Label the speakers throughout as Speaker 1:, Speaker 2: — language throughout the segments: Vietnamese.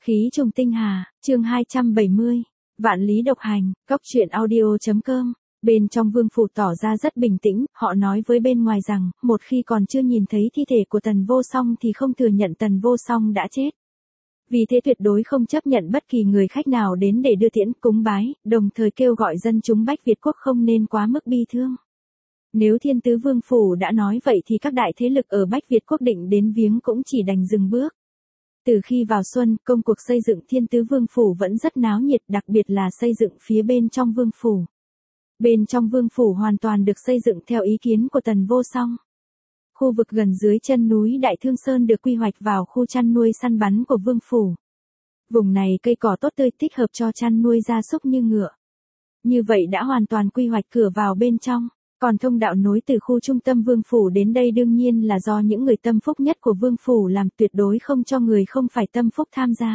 Speaker 1: Khí trùng tinh hà, chương 270. Vạn lý độc hành, góc truyện audio.com. Bên trong vương phủ tỏ ra rất bình tĩnh, họ nói với bên ngoài rằng, một khi còn chưa nhìn thấy thi thể của Tần Vô Song thì không thừa nhận Tần Vô Song đã chết. Vì thế tuyệt đối không chấp nhận bất kỳ người khách nào đến để đưa tiễn cúng bái, đồng thời kêu gọi dân chúng Bách Việt quốc không nên quá mức bi thương. Nếu Thiên Tứ Vương phủ đã nói vậy thì các đại thế lực ở Bách Việt quốc định đến viếng cũng chỉ đành dừng bước. Từ khi vào xuân, công cuộc xây dựng Thiên Tứ Vương phủ vẫn rất náo nhiệt, đặc biệt là xây dựng phía bên trong vương phủ. Bên trong vương phủ hoàn toàn được xây dựng theo ý kiến của Tần Vô Song. Khu vực gần dưới chân núi Đại Thương Sơn được quy hoạch vào khu chăn nuôi săn bắn của vương phủ. Vùng này cây cỏ tốt tươi thích hợp cho chăn nuôi gia súc như ngựa. Như vậy đã hoàn toàn quy hoạch cửa vào bên trong. Còn thông đạo nối từ khu trung tâm vương phủ đến đây đương nhiên là do những người tâm phúc nhất của vương phủ làm, tuyệt đối không cho người không phải tâm phúc tham gia.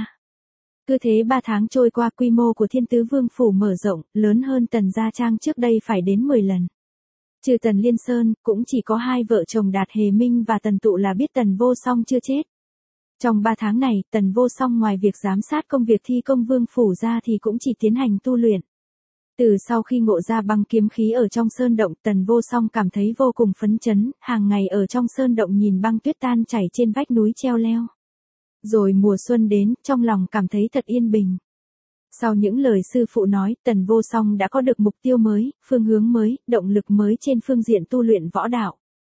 Speaker 1: Cứ thế 3 tháng trôi qua, quy mô của Thiên Tứ Vương phủ mở rộng, lớn hơn Tần Gia Trang trước đây phải đến 10 lần. Trừ Tần Liên Sơn, cũng chỉ có hai vợ chồng Đạt Hề Minh và Tần Tụ là biết Tần Vô Song chưa chết. Trong 3 tháng này, Tần Vô Song ngoài việc giám sát công việc thi công vương phủ ra thì cũng chỉ tiến hành tu luyện. Từ sau khi ngộ ra băng kiếm khí ở trong sơn động, Tần Vô Song cảm thấy vô cùng phấn chấn, hàng ngày ở trong sơn động nhìn băng tuyết tan chảy trên vách núi treo leo. Rồi mùa xuân đến, trong lòng cảm thấy thật yên bình. Sau những lời sư phụ nói, Tần Vô Song đã có được mục tiêu mới, phương hướng mới, động lực mới trên phương diện tu luyện võ đạo.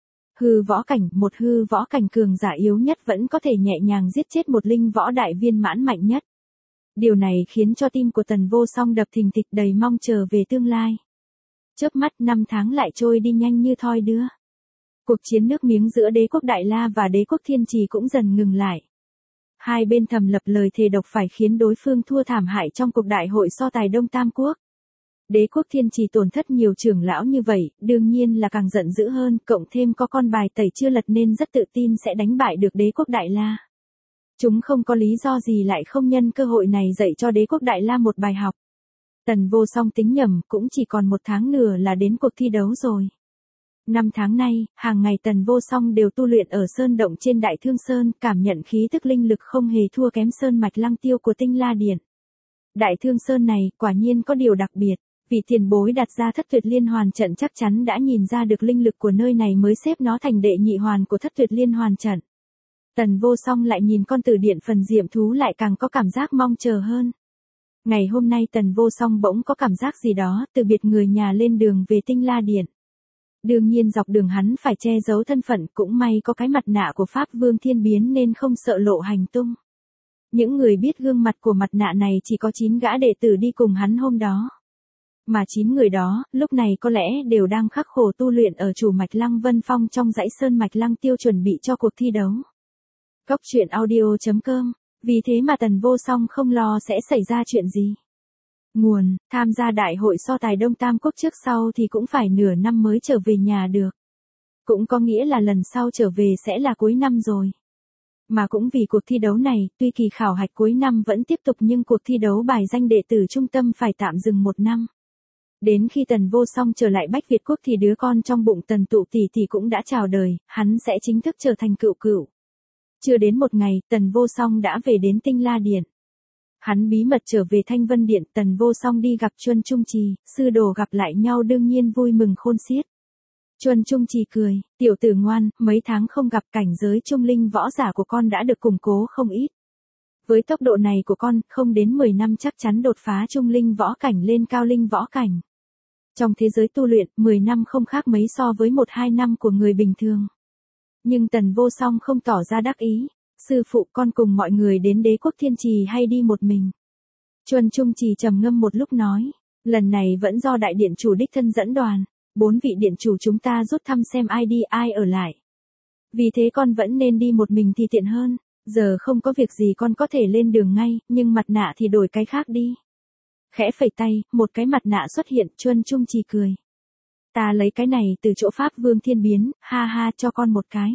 Speaker 1: Hư võ cảnh, một hư võ cảnh cường giả yếu nhất vẫn có thể nhẹ nhàng giết chết một linh võ đại viên mãn mạnh nhất. Điều này khiến cho tim của Tần Vô Song đập thình thịch đầy mong chờ về tương lai. Chớp mắt 5 tháng lại trôi đi nhanh như thoi đưa. Cuộc chiến nước miếng giữa đế quốc Đại La và đế quốc Thiên Trì cũng dần ngừng lại. Hai bên thầm lập lời thề độc phải khiến đối phương thua thảm hại trong cuộc đại hội so tài Đông Tam Quốc. Đế quốc Thiên Trì tổn thất nhiều trưởng lão như vậy, đương nhiên là càng giận dữ hơn, cộng thêm có con bài tẩy chưa lật nên rất tự tin sẽ đánh bại được đế quốc Đại La. Chúng không có lý do gì lại không nhân cơ hội này dạy cho đế quốc Đại La một bài học. Tần Vô Song tính nhầm, cũng chỉ còn 1 tháng nữa là đến cuộc thi đấu rồi. 5 tháng nay, hàng ngày Tần Vô Song đều tu luyện ở sơn động trên Đại Thương Sơn, cảm nhận khí tức linh lực không hề thua kém sơn mạch lăng tiêu của Tinh La Điện. Đại Thương Sơn này quả nhiên có điều đặc biệt, vì tiền bối đặt ra Thất Tuyệt Liên Hoàn trận chắc chắn đã nhìn ra được linh lực của nơi này mới xếp nó thành đệ nhị hoàn của Thất Tuyệt Liên Hoàn trận. Tần Vô Song lại nhìn con tử điện phần diệm thú lại càng có cảm giác mong chờ hơn. Ngày hôm nay Tần Vô Song bỗng có cảm giác gì đó, từ biệt người nhà lên đường về Tinh La Điện. Đương nhiên dọc đường hắn phải che giấu thân phận, cũng may có cái mặt nạ của Pháp Vương Thiên Biến nên không sợ lộ hành tung. Những người biết gương mặt của mặt nạ này chỉ có 9 gã đệ tử đi cùng hắn hôm đó. Mà 9 người đó, lúc này có lẽ đều đang khắc khổ tu luyện ở chủ mạch Lăng Vân Phong trong dãy sơn mạch Lăng Tiêu chuẩn bị cho cuộc thi đấu. Góc truyện audio.com. Vì thế mà Tần Vô Song không lo sẽ xảy ra chuyện gì. Nguồn, tham gia đại hội so tài Đông Tam Quốc trước sau thì cũng phải nửa năm mới trở về nhà được. Cũng có nghĩa là lần sau trở về sẽ là cuối năm rồi. Mà cũng vì cuộc thi đấu này, tuy kỳ khảo hạch cuối năm vẫn tiếp tục nhưng cuộc thi đấu bài danh đệ tử trung tâm phải tạm dừng 1 năm. Đến khi Tần Vô Song trở lại Bách Việt quốc thì đứa con trong bụng Tần Tụ tỷ tỷ cũng đã chào đời, hắn sẽ chính thức trở thành cựu cựu. Chưa đến 1 ngày, Tần Vô Song đã về đến Tinh La Điện. Hắn bí mật trở về Thanh Vân Điện, Tần Vô Song đi gặp Chuân Trung Trì, sư đồ gặp lại nhau đương nhiên vui mừng khôn xiết. Chuân Trung Trì cười, tiểu tử ngoan, mấy tháng không gặp, cảnh giới trung linh võ giả của con đã được củng cố không ít. Với tốc độ này của con, không đến 10 năm chắc chắn đột phá trung linh võ cảnh lên cao linh võ cảnh. Trong thế giới tu luyện, 10 năm không khác mấy so với 1-2 năm của người bình thường. Nhưng Tần Vô Song không tỏ ra đắc ý. Sư phụ, con cùng mọi người đến đế quốc Thiên Trì hay đi một mình? Chuân Trung Trì trầm ngâm một lúc nói, lần này vẫn do đại điện chủ đích thân dẫn đoàn, 4 vị điện chủ chúng ta rút thăm xem ai đi ai ở lại. Vì thế con vẫn nên đi một mình thì tiện hơn, giờ không có việc gì con có thể lên đường ngay, nhưng mặt nạ thì đổi cái khác đi. Khẽ phẩy tay, một cái mặt nạ xuất hiện, Chuân Trung Trì cười. Ta lấy cái này từ chỗ Pháp Vương Thiên Biến, ha ha, cho con một cái.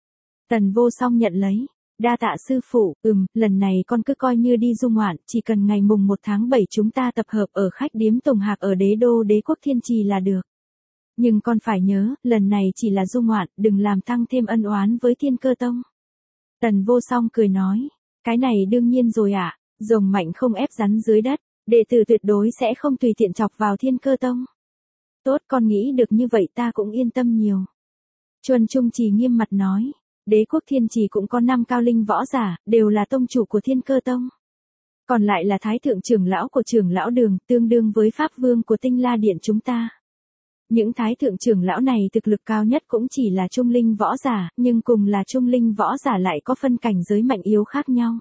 Speaker 1: Tần Vô Song nhận lấy. Đa tạ sư phụ, lần này con cứ coi như đi du ngoạn, chỉ cần ngày mùng 1 tháng 7 chúng ta tập hợp ở khách điếm Tùng Hạc ở đế đô đế quốc Thiên Trì là được. Nhưng con phải nhớ, lần này chỉ là du ngoạn, đừng làm tăng thêm ân oán với Thiên Cơ Tông. Tần Vô Song cười nói, cái này đương nhiên rồi ạ, Rồng mạnh không ép rắn dưới đất, đệ tử tuyệt đối sẽ không tùy tiện chọc vào Thiên Cơ Tông. Tốt, con nghĩ được như vậy ta cũng yên tâm nhiều. Chuân Trung Trì nghiêm mặt nói, Đế quốc Thiên Trì cũng có 5 cao linh võ giả, đều là tông chủ của Thiên Cơ Tông. Còn lại là thái thượng trưởng lão của trưởng lão đường, tương đương với pháp vương của Tinh La Điện chúng ta. Những thái thượng trưởng lão này thực lực cao nhất cũng chỉ là trung linh võ giả, nhưng cùng là trung linh võ giả lại có phân cảnh giới mạnh yếu khác nhau.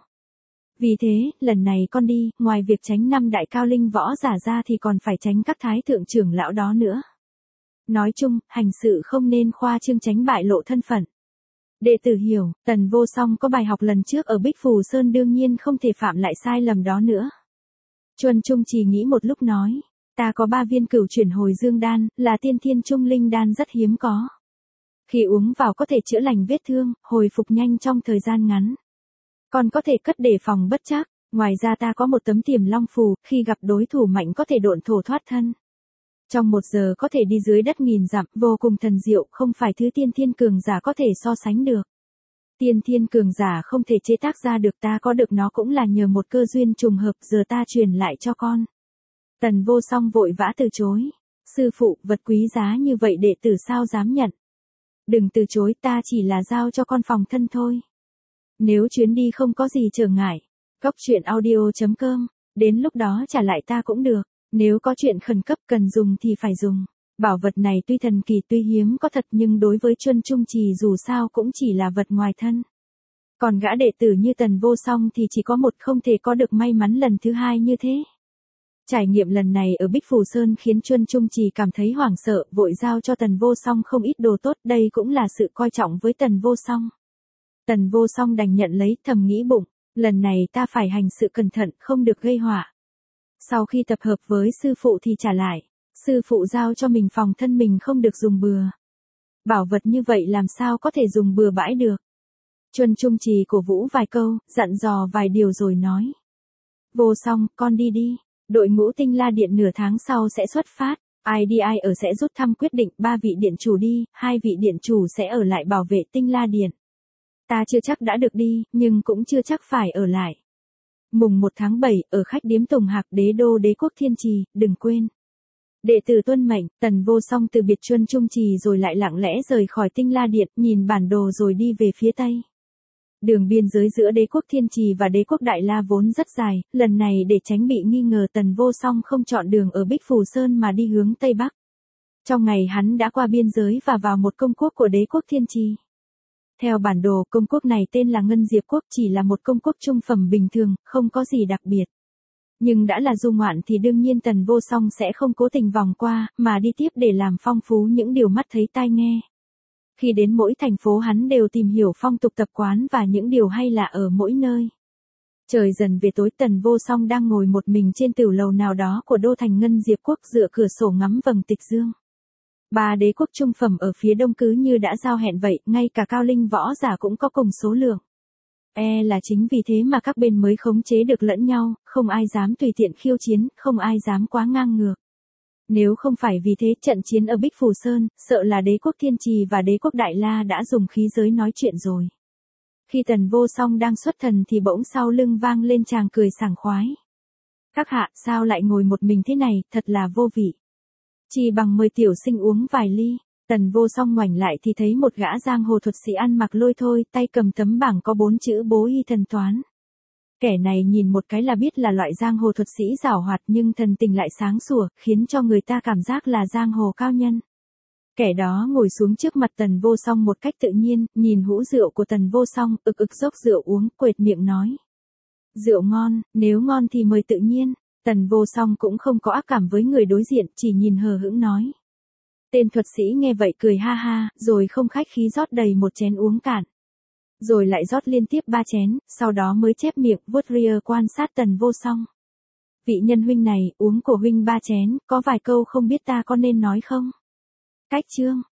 Speaker 1: Vì thế, lần này con đi, ngoài việc tránh 5 đại cao linh võ giả ra thì còn phải tránh các thái thượng trưởng lão đó nữa. Nói chung, hành sự không nên khoa trương tránh bại lộ thân phận. Đệ tử hiểu, Tần Vô Song có bài học lần trước ở Bích Phù Sơn đương nhiên không thể phạm lại sai lầm đó nữa. Chuân Trung Trì nghĩ một lúc nói, ta có 3 viên cửu chuyển hồi dương đan, là tiên thiên trung linh đan rất hiếm có. Khi uống vào có thể chữa lành vết thương, hồi phục nhanh trong thời gian ngắn. Còn có thể cất để phòng bất trắc, ngoài ra ta có một tấm Tiềm Long phù, khi gặp đối thủ mạnh có thể độn thổ thoát thân. Trong 1 giờ có thể đi dưới đất 1000 dặm, vô cùng thần diệu, không phải thứ tiên thiên cường giả có thể so sánh được. Tiên thiên cường giả không thể chế tác ra được, ta có được nó cũng là nhờ một cơ duyên trùng hợp, giờ ta truyền lại cho con. Tần Vô Song vội vã từ chối. Sư phụ, vật quý giá như vậy đệ tử sao dám nhận. Đừng từ chối, ta chỉ là giao cho con phòng thân thôi. Nếu chuyến đi không có gì trở ngại, Cốc Truyện Audio.com, đến lúc đó trả lại ta cũng được. Nếu có chuyện khẩn cấp cần dùng thì phải dùng. Bảo vật này tuy thần kỳ tuy hiếm có thật nhưng đối với Chuân Trung Trì dù sao cũng chỉ là vật ngoài thân. Còn gã đệ tử như Tần Vô Song thì chỉ có một, không thể có được may mắn lần thứ hai như thế. Trải nghiệm lần này ở Bích Phù Sơn khiến Chuân Trung Trì cảm thấy hoảng sợ, vội giao cho Tần Vô Song không ít đồ tốt, đây cũng là sự coi trọng với Tần Vô Song. Tần Vô Song đành nhận lấy, thầm nghĩ bụng, lần này ta phải hành sự cẩn thận, không được gây họa. Sau khi tập hợp với sư phụ thì trả lại, sư phụ giao cho mình phòng thân mình không được dùng bừa. Bảo vật như vậy làm sao có thể dùng bừa bãi được. Chuân Trung Trì cổ vũ vài câu, dặn dò vài điều rồi nói. Vô Song, con đi đi, đội ngũ Tinh La Điện nửa tháng sau sẽ xuất phát, ai đi ai ở sẽ rút thăm quyết định, 3 vị điện chủ đi, 2 vị điện chủ sẽ ở lại bảo vệ Tinh La Điện. Ta chưa chắc đã được đi, nhưng cũng chưa chắc phải ở lại. Mùng 1 tháng 7, ở khách điếm Tùng Hạc, đế đô Đế quốc Thiên Trì, đừng quên. Đệ tử tuân mệnh, Tần Vô Song từ biệt Chuân Trung Trì rồi lại lặng lẽ rời khỏi Tinh La Điện, nhìn bản đồ rồi đi về phía tây. Đường biên giới giữa Đế quốc Thiên Trì và Đế quốc Đại La vốn rất dài, lần này để tránh bị nghi ngờ Tần Vô Song không chọn đường ở Bích Phù Sơn mà đi hướng Tây Bắc. Trong ngày hắn đã qua biên giới và vào một công quốc của Đế quốc Thiên Trì. Theo bản đồ, công quốc này tên là Ngân Diệp Quốc, chỉ là một công quốc trung phẩm bình thường, không có gì đặc biệt. Nhưng đã là du ngoạn thì đương nhiên Tần Vô Song sẽ không cố tình vòng qua, mà đi tiếp để làm phong phú những điều mắt thấy tai nghe. Khi đến mỗi thành phố hắn đều tìm hiểu phong tục tập quán và những điều hay lạ ở mỗi nơi. Trời dần về tối, Tần Vô Song đang ngồi một mình trên tửu lầu nào đó của đô thành Ngân Diệp Quốc, dựa cửa sổ ngắm vầng tịch dương. 3 đế quốc trung phẩm ở phía đông cứ như đã giao hẹn vậy, ngay cả cao linh võ giả cũng có cùng số lượng. Là chính vì thế mà các bên mới khống chế được lẫn nhau, không ai dám tùy tiện khiêu chiến, không ai dám quá ngang ngược. Nếu không phải vì thế, trận chiến ở Bích Phù Sơn, sợ là Đế quốc Thiên Trì và Đế quốc Đại La đã dùng khí giới nói chuyện rồi. Khi Tần Vô Song đang xuất thần thì bỗng sau lưng vang lên chàng cười sảng khoái. Các hạ, sao lại ngồi một mình thế này, thật là vô vị. Chỉ bằng mời tiểu sinh uống vài ly. Tần Vô Song ngoảnh lại thì thấy một gã giang hồ thuật sĩ ăn mặc lôi thôi, tay cầm tấm bảng có 4 chữ bố y thần toán. Kẻ này nhìn một cái là biết là loại giang hồ thuật sĩ giảo hoạt nhưng thần tình lại sáng sủa, khiến cho người ta cảm giác là giang hồ cao nhân. Kẻ đó ngồi xuống trước mặt Tần Vô Song một cách tự nhiên, nhìn hũ rượu của Tần Vô Song, ực ực dốc rượu uống, quệt miệng nói. Rượu ngon, nếu ngon thì mời tự nhiên. Tần Vô Song cũng không có ác cảm với người đối diện, chỉ nhìn hờ hững nói. Tên thuật sĩ nghe vậy cười ha ha, rồi không khách khí rót đầy một chén uống cạn. Rồi lại rót liên tiếp 3 chén, sau đó mới chép miệng, vuốt ria quan sát Tần Vô Song. Vị nhân huynh này, uống của huynh 3 chén, có vài câu không biết ta có nên nói không? Cách chương,